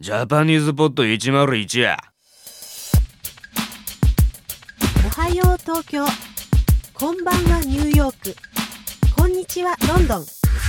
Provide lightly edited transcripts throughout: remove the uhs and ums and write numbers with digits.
ジャパニーズポット101や。 おはよう東京、こんばんはニューヨーク、こんにちはロンドン。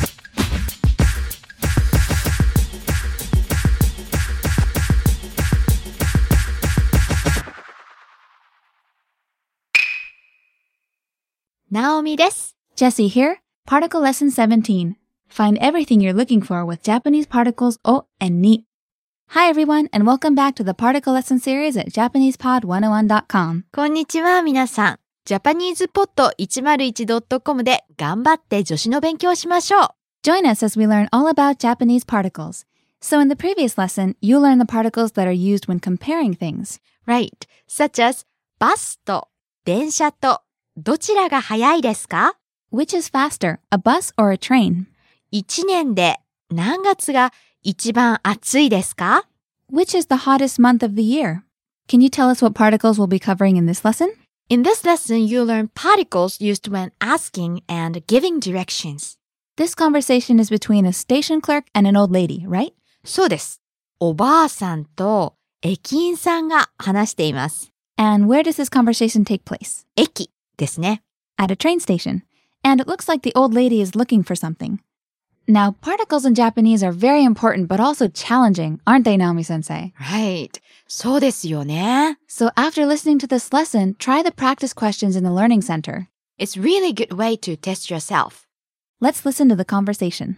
Naomi です。Jessie here. Particle Lesson 17. Find everything you're looking for with Japanese particles o and ni. Hi everyone and welcome back to the Particle Lesson series at JapanesePod101.com. こんにちは皆さん。ジャパニーズポット 101.com で頑張って助詞の勉強しましょう。 Join us as we learn all about Japanese particles. So in the previous lesson, you learned the particles that are used when comparing things. Right, such as バスと電車とどちらが早いですか？ Which is faster, a bus or a train? 1年で何月が一番暑いですか？ Which is the hottest month of the year? Can you tell us what particles we'll be covering in this lesson? In this lesson, you learn particles used when asking and giving directions. This conversation is between a station clerk and an old lady, right? そうです。おばあさんと駅員さんが話しています。 And where does this conversation take place? 駅ですね。 At a train station. And it looks like the old lady is looking for something. Now, particles in Japanese are very important but also challenging, aren't they, Naomi-sensei? Right. そうですよね。 So after listening to this lesson, try the practice questions in the Learning Center. It's really a good way to test yourself. Let's listen to the conversation.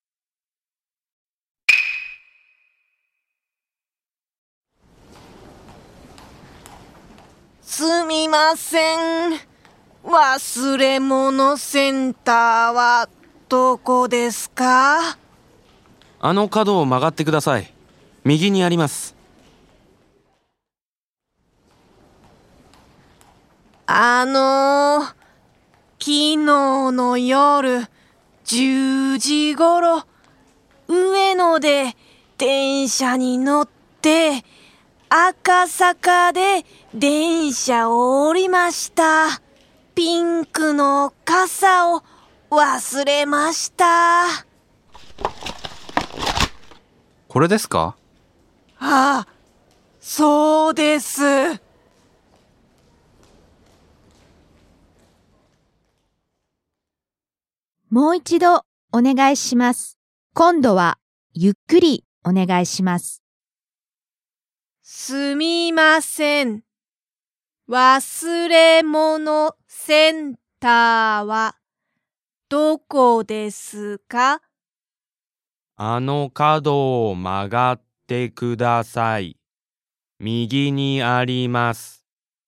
すみません。忘れ物センターはどこですか？ あの角を曲がってください。右にあります。 昨日の夜10時ごろ、上野で電車に乗って赤坂で電車を降りました。ピンクの傘を忘れました。 これですか？ ああ、そうです。 もう一度お願いします。今度はゆっくりお願いします。 すみません。忘れ物センターはどこですか？ あの角を曲がってください。右にあります。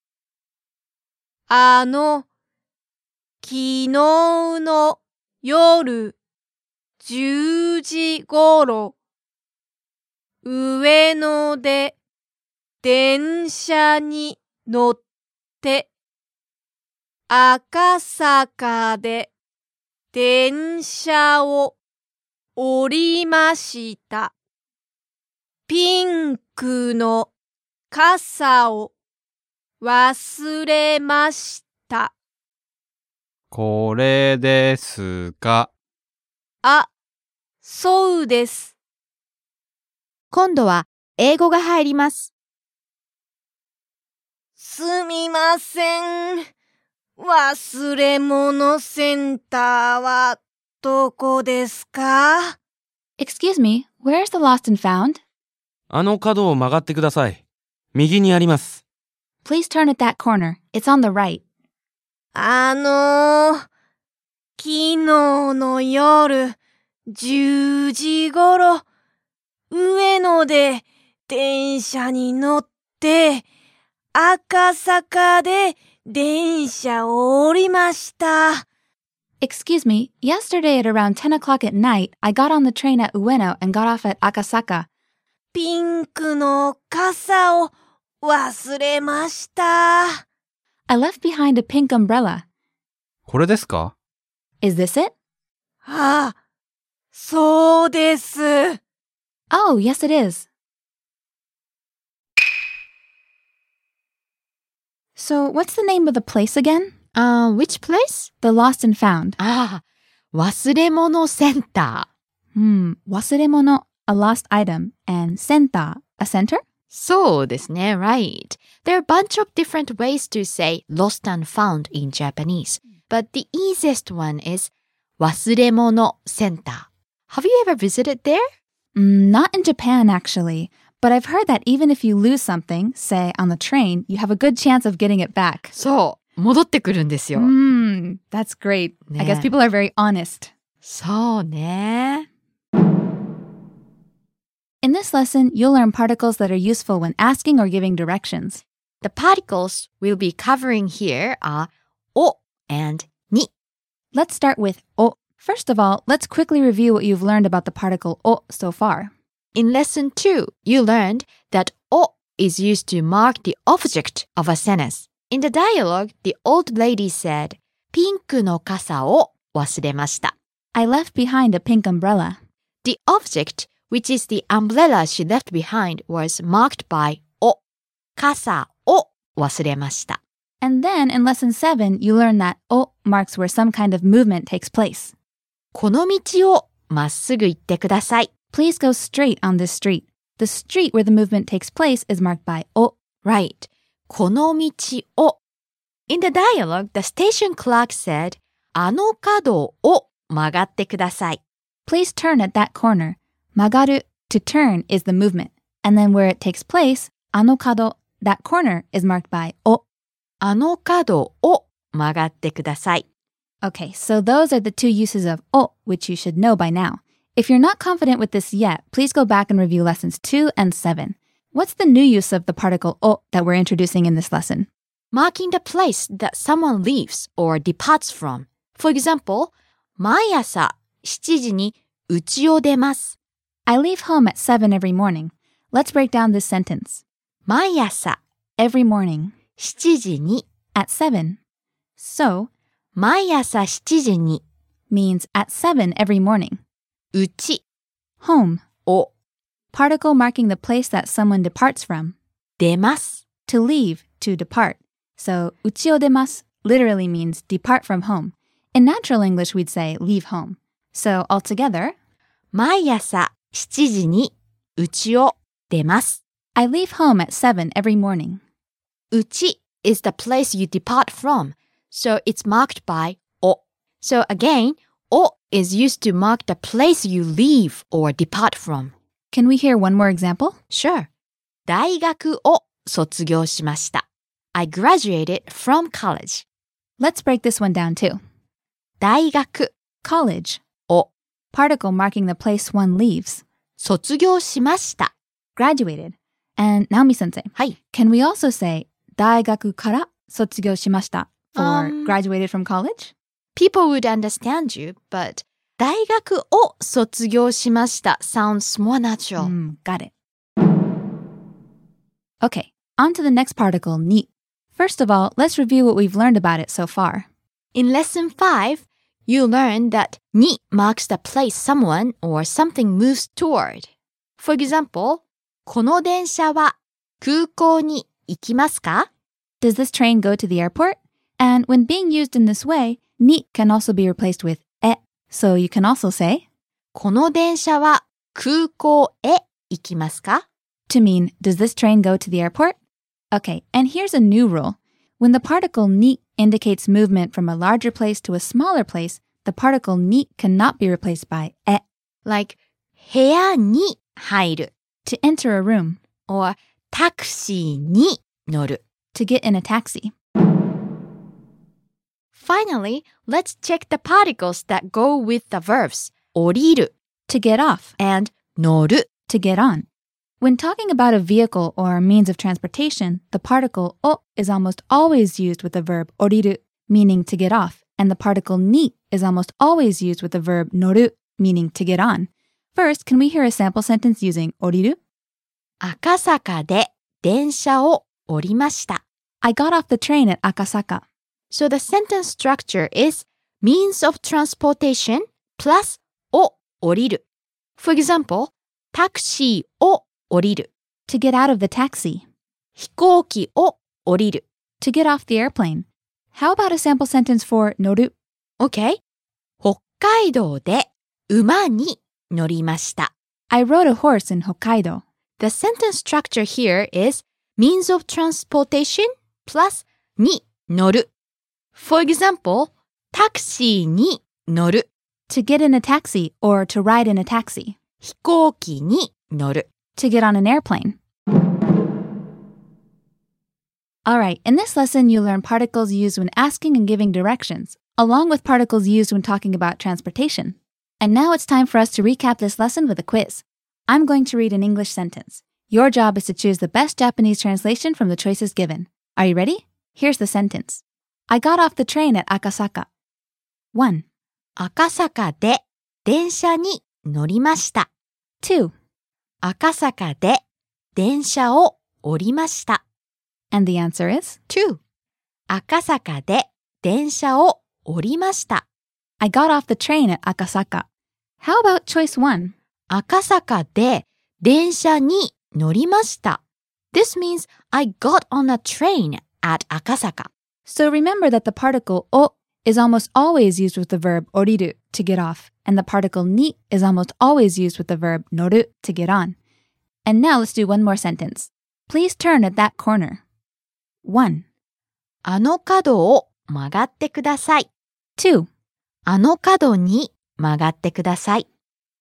昨日の夜10時ごろ、上野で電車に乗って赤坂で電車を降りました。ピンクの傘を忘れました。 これですか？ あ、そうです。 今度は英語が入ります。 すみません。忘れ物センターはどこですか？ Excuse me, where's the lost and found? あの角を曲がってください。右にあります。 Please turn at that corner. It's on the right. 昨日の夜10時ごろ、上野で電車に乗って赤坂で電車を降りました。 Excuse me, yesterday at around 10 o'clock at night, I got on the train at Ueno and got off at Akasaka. ピンクの傘を忘れました。 I left behind a pink umbrella. これですか？ Is this it? ああ、そうです。 Oh, yes it is. So, what's the name of the place again? Which place? The lost and found. 忘れ物センタ忘れ物 a lost item, and senta, a center? そうですね, right. There are a bunch of different ways to say lost and found in Japanese. But the easiest one is 忘れ物センター. Have you ever visited there? Not in Japan, actually. But I've heard that even if you lose something, say on the train, you have a good chance of getting it back. そう、戻ってくるんですよ。 That's great. ね。 I guess people are very honest. そうね。 In this lesson, you'll learn particles that are useful when asking or giving directions. The particles we'll be covering here are お and に. Let's start with お. First of all, let's quickly review what you've learned about the particle お so far. In lesson 2, you learned that お is used to mark the object of a sentence. In the dialogue, the old lady said, ピンクの傘を忘れました. I left behind a pink umbrella. The object, which is the umbrella she left behind, was marked by お. 傘を忘れました. And then in lesson 7, you learn that お marks where some kind of movement takes place. この道をまっすぐ行ってください. Please go straight on this street. The street where the movement takes place is marked by お. Right. この道を. In the dialogue, the station clerk said, あの角を曲がってください. Please turn at that corner. 曲がる, to turn, is the movement. And then where it takes place, あの角, that corner, is marked by お. あの角を曲がってください. Okay, so those are the two uses of お, which you should know by now. If you're not confident with this yet, please go back and review lessons 2 and 7. What's the new use of the particle お that we're introducing in this lesson? Marking the place that someone leaves or departs from. For example, 毎朝7時に家を出ます. I leave home at 7 every morning. Let's break down this sentence. 毎朝 Every morning, 7時に at 7. So, 毎朝7時に means at 7 every morning. 家 Home, を particle marking the place that someone departs from. 出ます. To leave, to depart. So, 家を出ます literally means depart from home. In natural English, we'd say leave home. So, altogether, 毎朝7時に家を出ます. I leave home at 7 every morning. 家 is the place you depart from, so it's marked by を. So again, を is used to mark the place you leave or depart from. Can we hear one more example? Sure. 大学を卒業しました. I graduated from college. Let's break this one down too. 大学 College, を particle marking the place one leaves. 卒業しました. Graduated. And Naomi sensei, はい. can we also say 大学から卒業しました for Um, graduated from college? People would understand you, but 大学を卒業しました sounds more natural. Got it. Okay, on to the next particle, に. First of all, let's review what we've learned about it so far. In lesson 5, you learned that に marks the place someone or something moves toward. For example, この電車は空港に行きますか? Does this train go to the airport? And when being used in this way, に can also be replaced with え. So you can also say, この電車は空港へ行きますか? to mean, does this train go to the airport? Okay, and here's a new rule. When the particle に indicates movement from a larger place to a smaller place, the particle に cannot be replaced by え. Like 部屋に入る To enter a room, or タクシーに乗る. to get in a taxi. Finally, let's check the particles that go with the verbs 降りる To get off, and 乗る. to get on. When talking about a vehicle or means of transportation, the particle お is almost always used with the verb 降りる, meaning to get off, and the particle に is almost always used with the verb 乗る, meaning to get on. First, can we hear a sample sentence using 降りる? 赤坂で電車を降りました. I got off the train at Akasaka. So the sentence structure is means of transportation plus を降りる. For example, タクシーを降りる. To get out of the taxi. 飛行機を降りる. To get off the airplane. How about a sample sentence for 乗る? Okay. 北海道で馬に乗りました. I rode a horse in Hokkaido. The sentence structure here is means of transportation plus に乗る. For example, タクシーに乗る. To get in a taxi or to ride in a taxi. 飛行機に乗る. To get on an airplane. Alright, in this lesson you'll learn particles used when asking and giving directions, along with particles used when talking about transportation. And now it's time for us to recap this lesson with a quiz. I'm going to read an English sentence. Your job is to choose the best Japanese translation from the choices given. Are you ready? Here's the sentence. I got off the train at Akasaka. 1. 赤坂で電車に乗りました. 2. 赤坂で電車を降りました. And the answer is? 2. 赤坂で電車を降りました. I got off the train at Akasaka. How about choice 1? 赤坂で電車に乗りました. This means I got on a train at Akasaka. So remember that the particle o is almost always used with the verb oriru to get off, and the particle ni is almost always used with the verb noru to get on. And now let's do one more sentence. Please turn at that corner. 1. あの角を曲がってください. 2. あの角に曲がってください.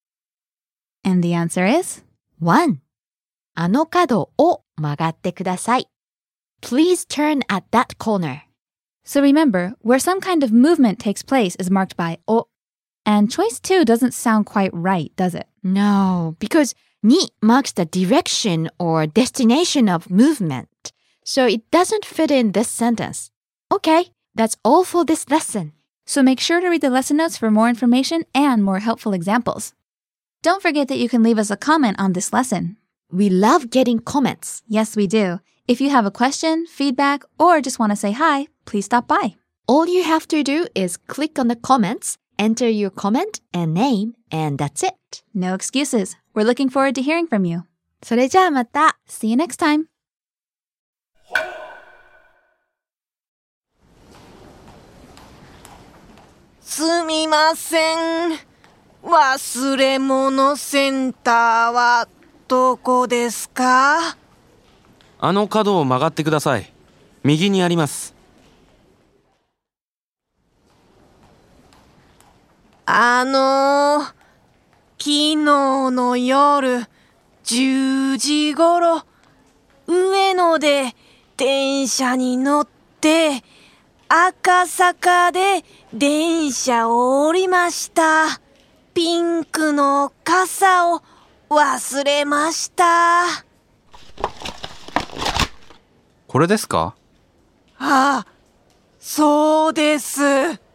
And the answer is? 1. あの角を曲がってください. Please turn at that corner. So remember, where some kind of movement takes place is marked by o. And choice 2 doesn't sound quite right, does it? No, because ni marks the direction or destination of movement. So it doesn't fit in this sentence. Okay, that's all for this lesson. So make sure to read the lesson notes for more information and more helpful examples. Don't forget that you can leave us a comment on this lesson. We love getting comments. Yes, we do. If you have a question, feedback, or just want to say hi, please stop by. All you have to do is click on the comments, enter your comment and name, and that's it. No excuses. We're looking forward to hearing from you. それじゃあまた. See you next time. すみません。忘れ物センターはどこですか？ あの角を曲がってください。右にあります。 昨日の夜10時ごろ、上野で電車に乗って、赤坂で電車を降りました。ピンクの傘を忘れました。 これですか？ ああ、そうです。